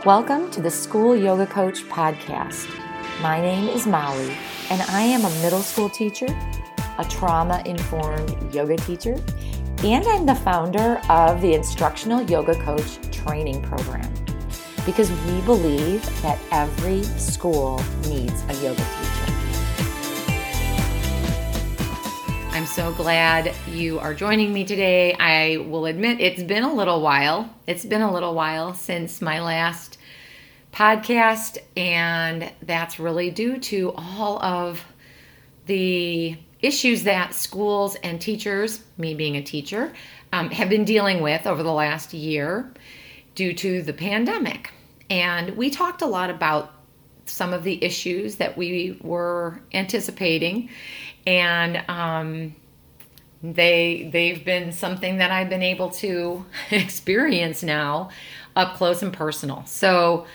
Welcome to the School Yoga Coach podcast. My name is Molly, and I am a middle school teacher, a trauma-informed yoga teacher, and I'm the founder of the Instructional Yoga Coach training program because we believe that every school needs a yoga teacher. I'm so glad you are joining me today. I will admit it's been a little while. It's been a little while since my last podcast, and that's really due to all of the issues that schools and teachers, me being a teacher, have been dealing with over the last year due to the pandemic. And we talked a lot about some of the issues that we were anticipating, and they've been something that I've been able to experience now up close and personal. So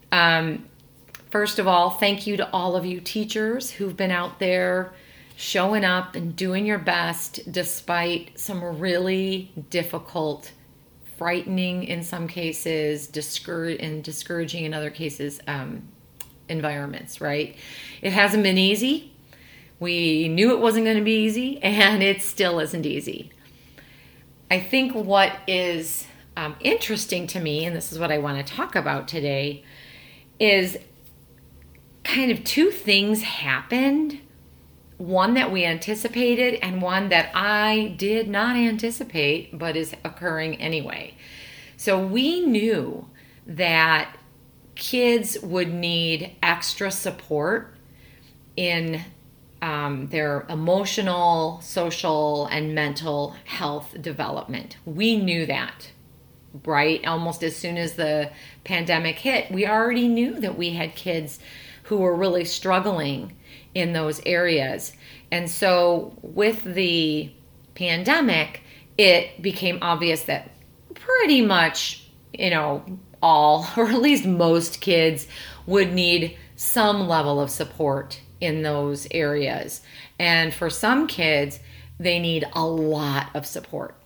first of all, thank you to all of you teachers who've been out there showing up and doing your best despite some really difficult, frightening in some cases, discouraging in other cases, environments, right? It hasn't been easy. We knew it wasn't going to be easy, and it still isn't easy. I think what is interesting to me, and this is what I want to talk about today, is kind of two things happened. One that we anticipated and one that I did not anticipate but is occurring anyway. So we knew that kids would need extra support in their emotional, social, and mental health development. We knew that, right? Almost as soon as the pandemic hit, we already knew that we had kids who were really struggling in those areas. And so with the pandemic, it became obvious that pretty much, all, or at least most kids would need some level of support in those areas. And for some kids, they need a lot of support.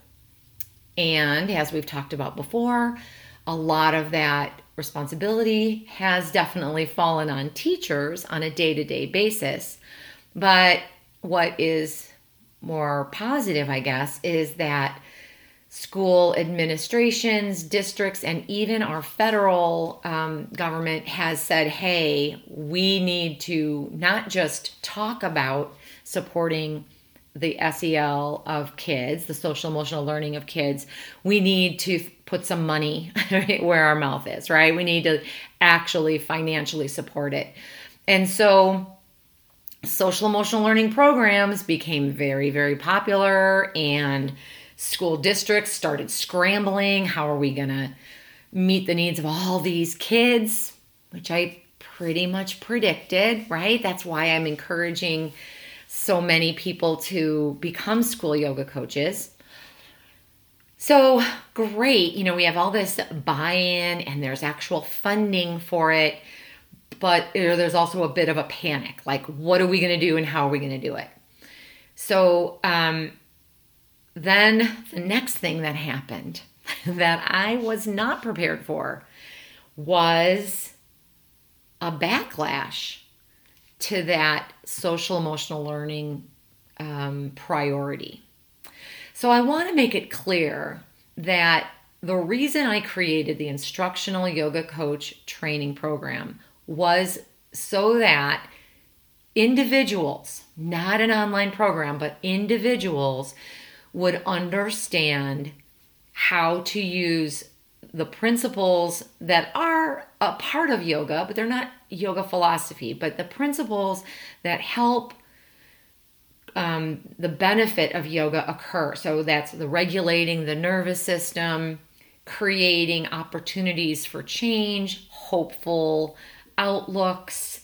And as we've talked about before, a lot of that responsibility has definitely fallen on teachers on a day-to-day basis. But what is more positive, I guess, is that school administrations, districts, and even our federal government has said, hey, we need to not just talk about supporting the SEL of kids, the social emotional learning of kids. We need to put some money where our mouth is, right? We need to actually financially support it. And so social emotional learning programs became very, very popular, and school districts started scrambling. How are we going to meet the needs of all these kids? Which I pretty much predicted, right? That's why I'm encouraging so many people to become school yoga coaches. So great, we have all this buy-in and there's actual funding for it, but there's also a bit of a panic. Like, what are we going to do and how are we going to do it? So then the next thing that happened that I was not prepared for was a backlash to that social emotional learning priority. So I want to make it clear that the reason I created the Instructional Yoga Coach training program was so that individuals, not an online program, but individuals would understand how to use the principles that are a part of yoga, but they're not yoga philosophy, but the principles that help the benefit of yoga occur. So that's the regulating the nervous system, creating opportunities for change, hopeful outlooks,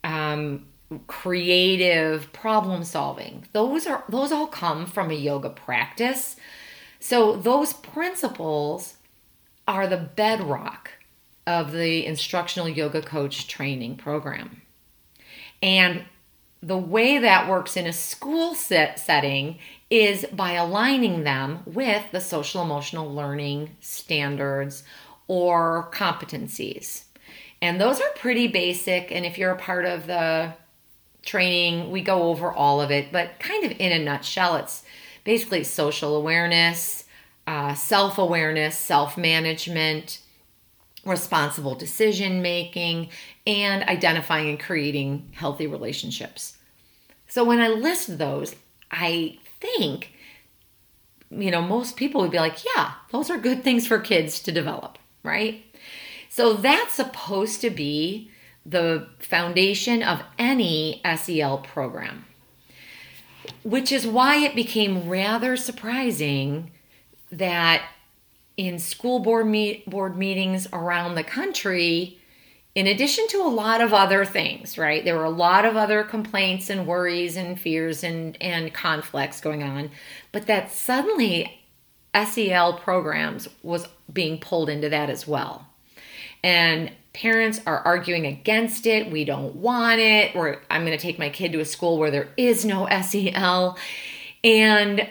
creative problem solving. Those all come from a yoga practice. So those principles are the bedrock of the Instructional Yoga Coach training program. And the way that works in a school setting is by aligning them with the social emotional learning standards or competencies. And those are pretty basic. And if you're a part of the training, we go over all of it. But kind of in a nutshell, it's basically social awareness, self-awareness, self-management, responsible decision making, and identifying and creating healthy relationships. So when I list those, I think, most people would be like, yeah, those are good things for kids to develop, right? So that's supposed to be the foundation of any SEL program, which is why it became rather surprising that in school board meetings around the country, in addition to a lot of other things, right? There were a lot of other complaints and worries and fears and conflicts going on, but that suddenly SEL programs was being pulled into that as well. And parents are arguing against it. We don't want it. Or I'm going to take my kid to a school where there is no SEL. And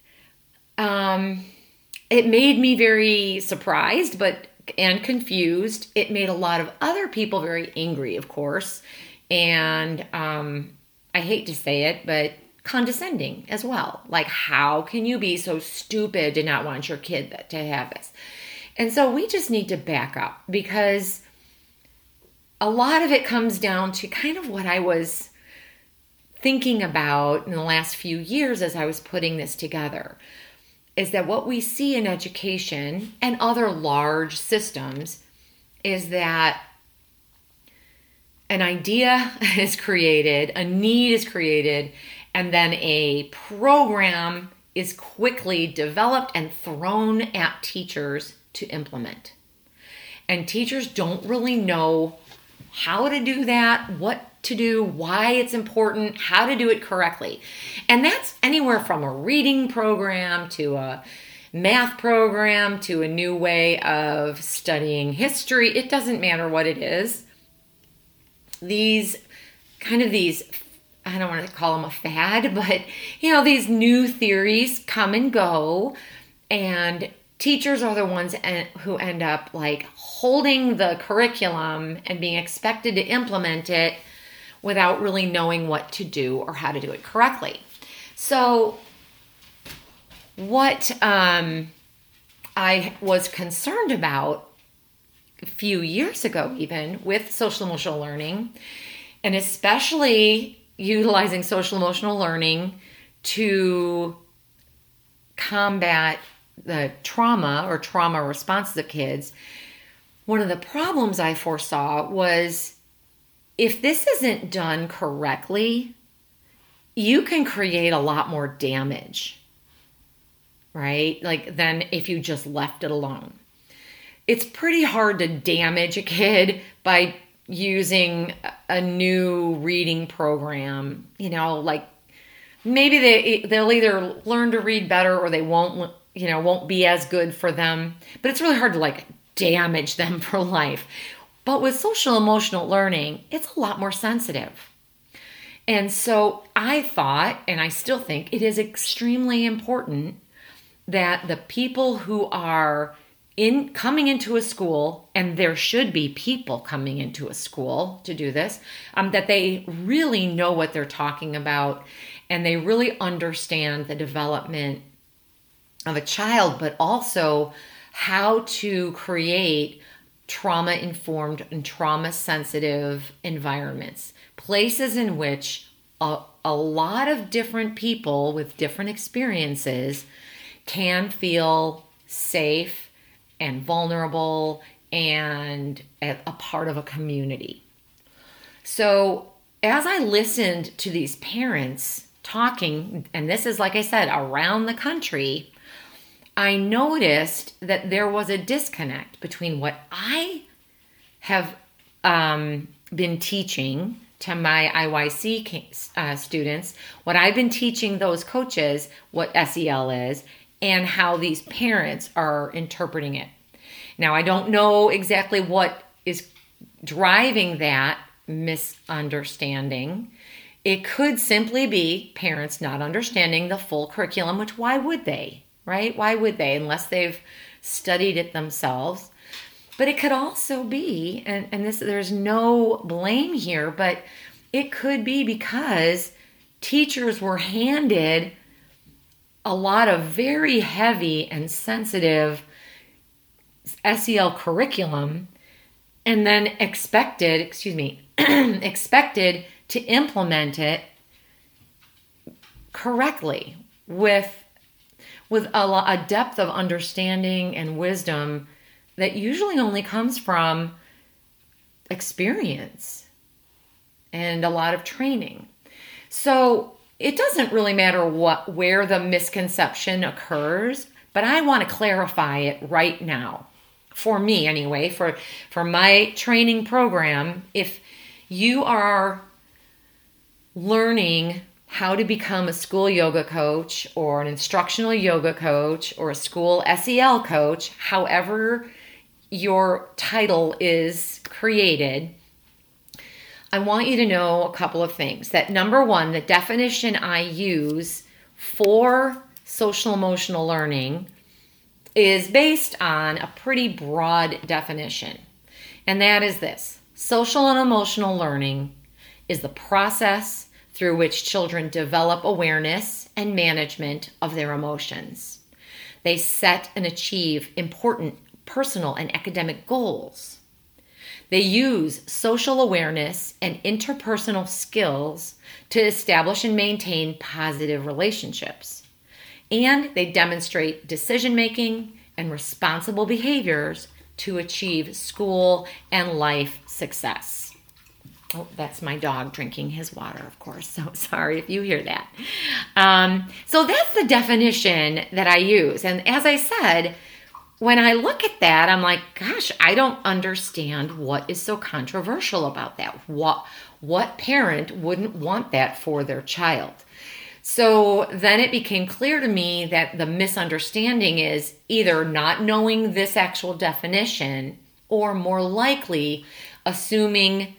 it made me very surprised, and confused. It made a lot of other people very angry, of course. And I hate to say it, but condescending as well. Like, how can you be so stupid to not want your kid to have this? And so we just need to back up, because a lot of it comes down to kind of what I was thinking about in the last few years as I was putting this together, is that what we see in education and other large systems is that an idea is created, a need is created, and then a program is quickly developed and thrown at teachers to implement. And teachers don't really know how to do that, what to do, why it's important, how to do it correctly. And that's anywhere from a reading program to a math program to a new way of studying history. It doesn't matter what it is. These, I don't want to call them a fad, but these new theories come and go, and teachers are the ones who end up like holding the curriculum and being expected to implement it without really knowing what to do or how to do it correctly. So what I was concerned about a few years ago, even with social emotional learning, and especially utilizing social emotional learning to combat the trauma or trauma responses of kids, one of the problems I foresaw was, if this isn't done correctly, you can create a lot more damage, right? Than if you just left it alone. It's pretty hard to damage a kid by using a new reading program. Maybe they'll either learn to read better or they won't be as good for them. But it's really hard to damage them for life. But with social emotional learning, it's a lot more sensitive. And so I thought, and I still think, it is extremely important that the people who are coming into a school, and there should be people coming into a school to do this, that they really know what they're talking about, and they really understand the development of a child, but also how to create trauma-informed and trauma-sensitive environments, places in which a lot of different people with different experiences can feel safe and vulnerable and a part of a community. So as I listened to these parents talking, and this is, like I said, around the country, I noticed that there was a disconnect between what I have been teaching to my IYC students, what I've been teaching those coaches, what SEL is, and how these parents are interpreting it. Now, I don't know exactly what is driving that misunderstanding. It could simply be parents not understanding the full curriculum, which why would they? Right? Why would they, unless they've studied it themselves? But it could also be, and this, there's no blame here, but it could be because teachers were handed a lot of very heavy and sensitive SEL curriculum and then expected to implement it correctly with a depth of understanding and wisdom that usually only comes from experience and a lot of training. So it doesn't really matter where the misconception occurs, but I want to clarify it right now. For me anyway, for my training program, if you are learning how to become a school yoga coach or an instructional yoga coach or a school SEL coach, however your title is created, I want you to know a couple of things. That number one, the definition I use for social emotional learning is based on a pretty broad definition. And that is this: social and emotional learning is the process through which children develop awareness and management of their emotions. They set and achieve important personal and academic goals. They use social awareness and interpersonal skills to establish and maintain positive relationships. And they demonstrate decision-making and responsible behaviors to achieve school and life success. Oh, that's my dog drinking his water, of course. So sorry if you hear that. So that's the definition that I use. And as I said, when I look at that, I'm like, gosh, I don't understand what is so controversial about that. What parent wouldn't want that for their child? So then it became clear to me that the misunderstanding is either not knowing this actual definition or more likely assuming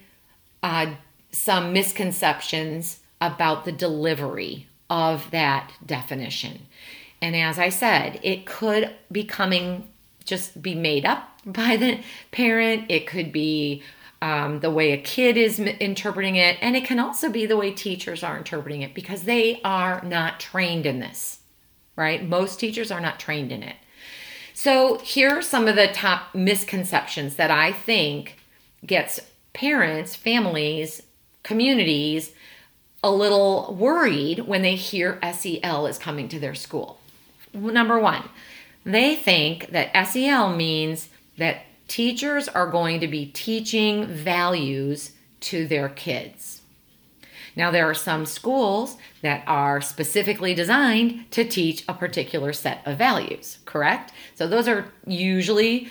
some misconceptions about the delivery of that definition. And as I said, it could be just be made up by the parent. It could be the way a kid is interpreting it. And it can also be the way teachers are interpreting it because they are not trained in this, right? Most teachers are not trained in it. So here are some of the top misconceptions that I think gets parents, families, communities a little worried when they hear SEL is coming to their school. Number one, they think that SEL means that teachers are going to be teaching values to their kids. Now, there are some schools that are specifically designed to teach a particular set of values, correct? So those are usually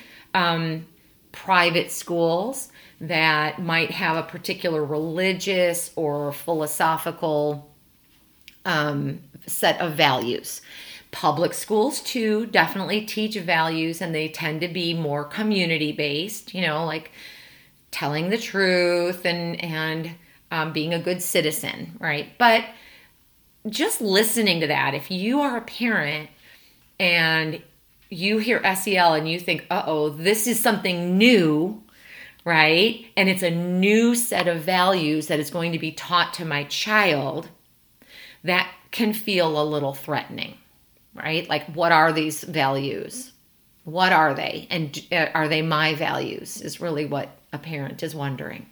private schools that might have a particular religious or philosophical set of values. Public schools, too, definitely teach values, and they tend to be more community-based, like telling the truth and being a good citizen, right? But just listening to that, if you are a parent and you hear SEL and you think, uh-oh, this is something new, right? And it's a new set of values that is going to be taught to my child, that can feel a little threatening. Right? Like, what are these values? What are they? And are they my values? Is really what a parent is wondering.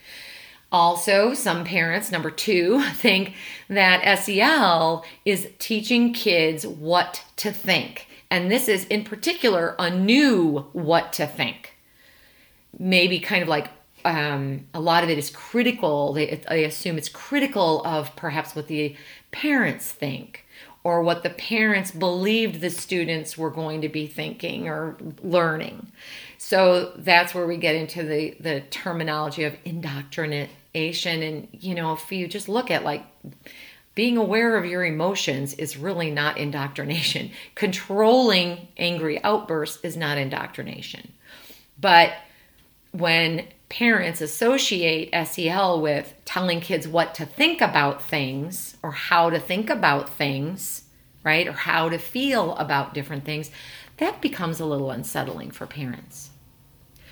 Also, some parents, number two, think that SEL is teaching kids what to think. And this is in particular a new what to think. Maybe kind of like a lot of it is critical. They assume it's critical of perhaps what the parents think, or what the parents believed the students were going to be thinking or learning. So that's where we get into the terminology of indoctrination. And, if you just look at being aware of your emotions is really not indoctrination. Controlling angry outbursts is not indoctrination. But when parents associate SEL with telling kids what to think about things or how to think about things, right, or how to feel about different things, that becomes a little unsettling for parents.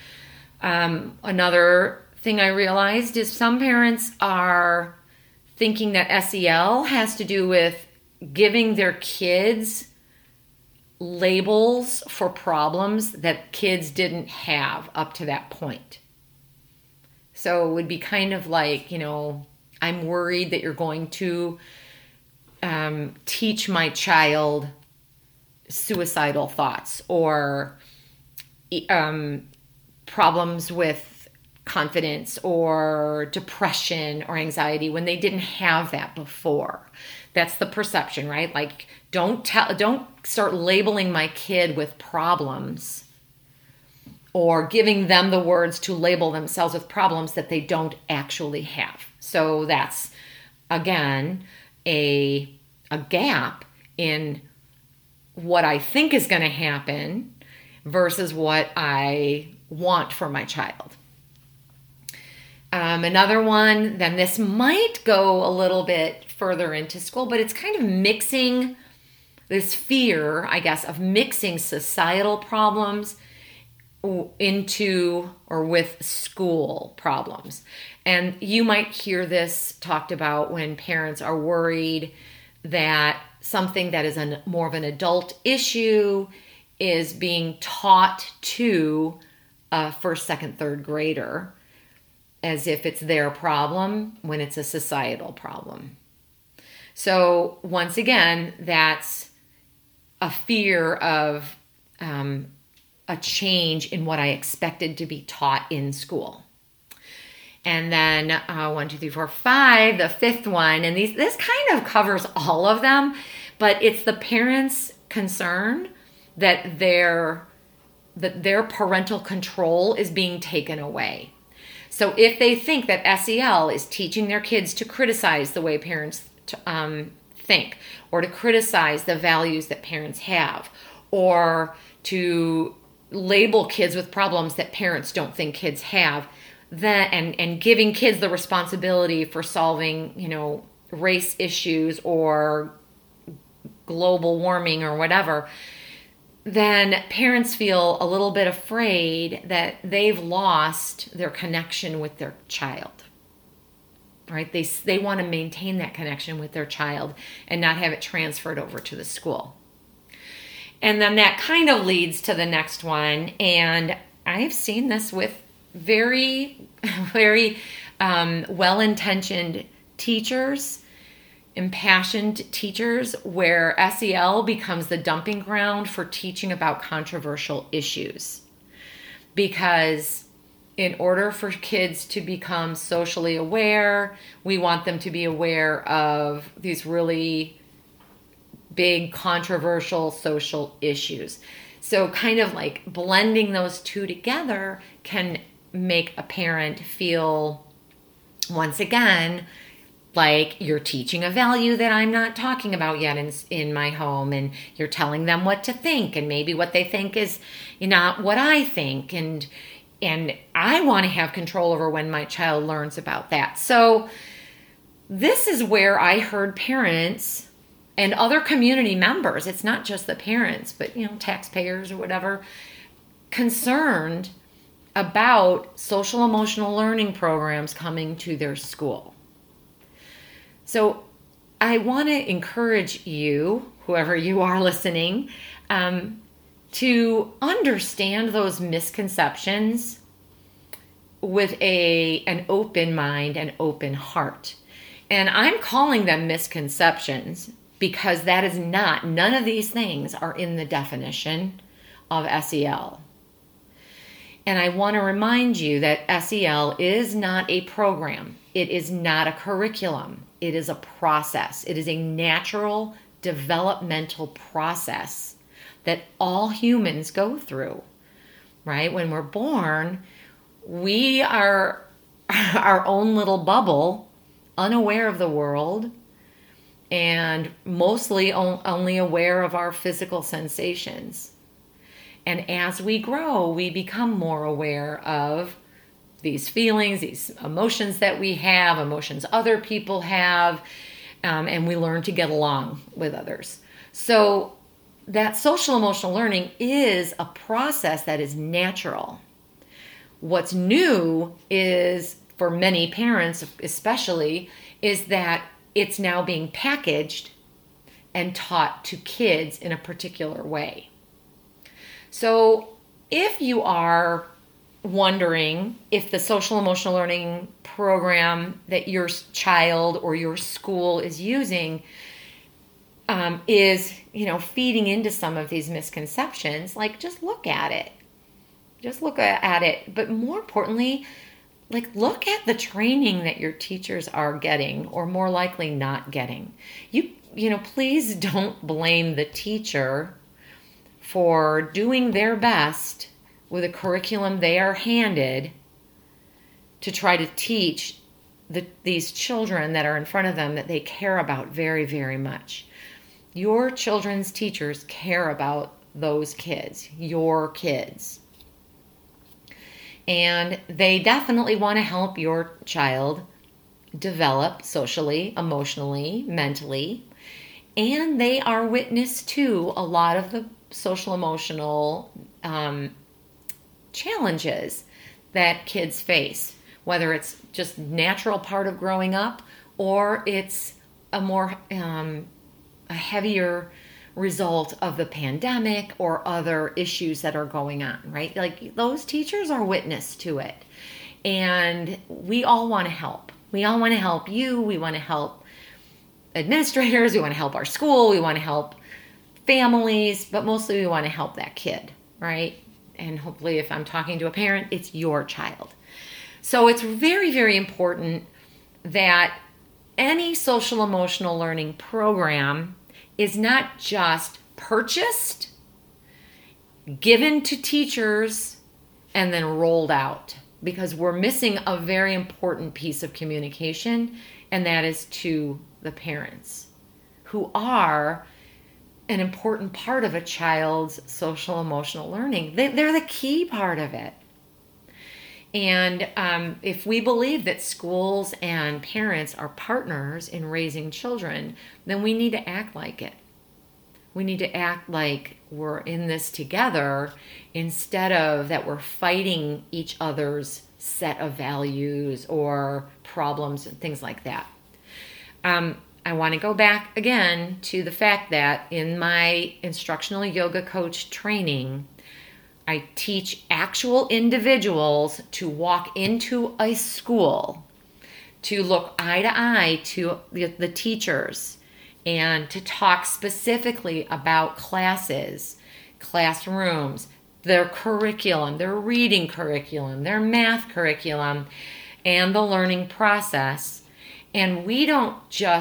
Another thing I realized is some parents are thinking that SEL has to do with giving their kids labels for problems that kids didn't have up to that point. So it would be kind of like, I'm worried that you're going to teach my child suicidal thoughts or problems with confidence or depression or anxiety when they didn't have that before. That's the perception, right? Like, don't start labeling my kid with problems or giving them the words to label themselves with problems that they don't actually have. So that's, again, a gap in what I think is going to happen versus what I want for my child. Another one, then this might go a little bit further into school, but it's kind of mixing this fear, I guess, of mixing societal problems into or with school problems. And you might hear this talked about when parents are worried that something that is more of an adult issue is being taught to a first, second, third grader as if it's their problem when it's a societal problem. So once again, that's a fear of a change in what I expected to be taught in school. And then 1, 2, 3, 4, 5, the fifth one, and this kind of covers all of them, but it's the parents' concern that their parental control is being taken away. So if they think that SEL is teaching their kids to criticize the way parents think, or to criticize the values that parents have, or to label kids with problems that parents don't think kids have, and giving kids the responsibility for solving, race issues or global warming or whatever, then parents feel a little bit afraid that they've lost their connection with their child, right? They want to maintain that connection with their child and not have it transferred over to the school. And then that kind of leads to the next one. And I've seen this with very, very well-intentioned teachers, impassioned teachers, where SEL becomes the dumping ground for teaching about controversial issues. Because in order for kids to become socially aware, we want them to be aware of these really big controversial social issues. So kind of like blending those two together can make a parent feel, once again, like you're teaching a value that I'm not talking about yet in my home, and you're telling them what to think, and maybe what they think is not what I think, and I want to have control over when my child learns about that. So this is where I heard parents and other community members, it's not just the parents, but taxpayers or whatever, concerned about social emotional learning programs coming to their school. So I want to encourage you, whoever you are listening, to understand those misconceptions with an open mind and open heart. And I'm calling them misconceptions because none of these things are in the definition of SEL. And I want to remind you that SEL is not a program. It is not a curriculum. It is a process. It is a natural developmental process that all humans go through, right? When we're born, we are our own little bubble, unaware of the world, and mostly only aware of our physical sensations. And as we grow, we become more aware of these feelings, these emotions that we have, emotions other people have, and we learn to get along with others. So that social emotional learning is a process that is natural. What's new is, for many parents especially, is that it's now being packaged and taught to kids in a particular way. So if you are wondering if the social emotional learning program that your child or your school is using is, feeding into some of these misconceptions, like, just look at it. Just look at it. But more importantly, look at the training that your teachers are getting, or more likely not getting. Please don't blame the teacher for doing their best with a curriculum they are handed to try to teach these children that are in front of them that they care about very, very much. Your children's teachers care about those kids, your kids. And they definitely want to help your child develop socially, emotionally, mentally. And they are witness to a lot of the social emotional challenges that kids face, whether it's just natural part of growing up or it's a more a heavier result of the pandemic or other issues that are going on, right? Those teachers are witness to it. And we all want to help. We all want to help you. We want to help administrators. We want to help our school. We want to help families, but mostly we want to help that kid, right? And hopefully if I'm talking to a parent, it's your child. So it's very, very important that any social emotional learning program is not just purchased, given to teachers, and then rolled out, because we're missing a very important piece of communication, and that is to the parents, who are an important part of a child's social emotional learning. They're the key part of it. And if we believe that schools and parents are partners in raising children, then we need to act like it. We need to act like we're in this together, instead of that we're fighting each other's set of values or problems and things like that. I want to go back again to the fact that in my instructional yoga coach training, I teach actual individuals to walk into a school, to look eye to eye to the teachers, and to talk specifically about classes, classrooms, their curriculum, their reading curriculum, their math curriculum, and the learning process. And we don't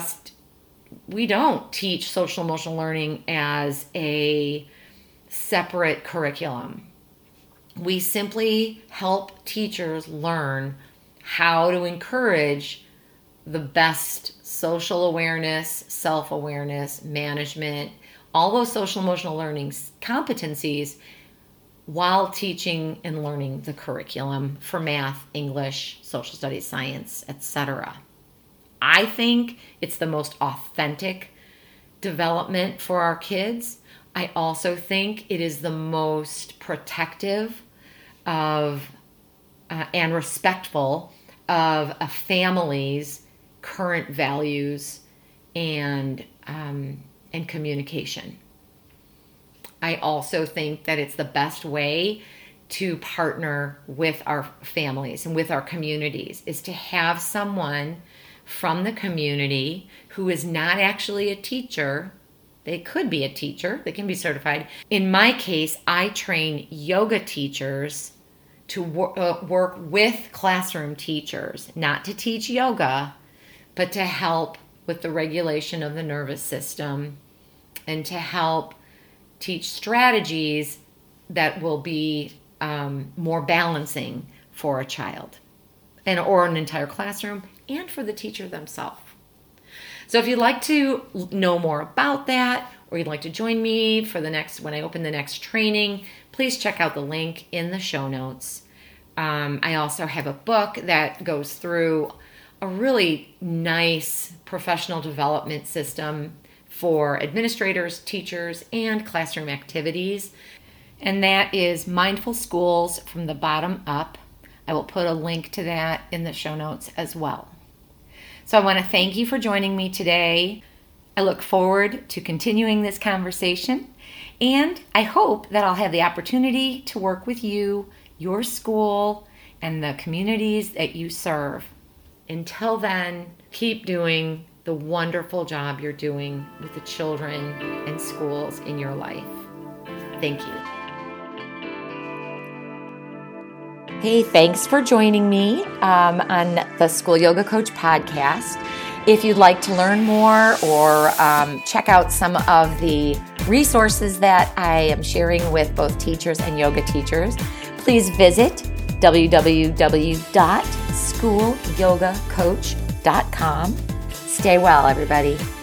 teach social emotional learning as a separate curriculum. We simply help teachers learn how to encourage the best social awareness, self-awareness, management, all those social emotional learning competencies, while teaching and learning the curriculum for math, English, social studies, science, etc. I think it's the most authentic development for our kids. I also think it is the most protective of and respectful of a family's current values and communication. I also think that it's the best way to partner with our families and with our communities, is to have someone from the community who is not actually a teacher. They could be a teacher. They can be certified. In my case, I train yoga teachers to work with classroom teachers, not to teach yoga, but to help with the regulation of the nervous system and to help teach strategies that will be more balancing for a child or an entire classroom, and for the teacher themselves. So if you'd like to know more about that, or you'd like to join me for when I open the next training, please check out the link in the show notes. I also have a book that goes through a really nice professional development system for administrators, teachers, and classroom activities. And that is Mindful Schools from the Bottom Up, I will put a link to that in the show notes as well. So I want to thank you for joining me today. I look forward to continuing this conversation, and I hope that I'll have the opportunity to work with you, your school, and the communities that you serve. Until then, keep doing the wonderful job you're doing with the children and schools in your life. Thank you. Hey, thanks for joining me on the School Yoga Coach podcast. If you'd like to learn more or check out some of the resources that I am sharing with both teachers and yoga teachers, please visit www.schoolyogacoach.com. Stay well, everybody.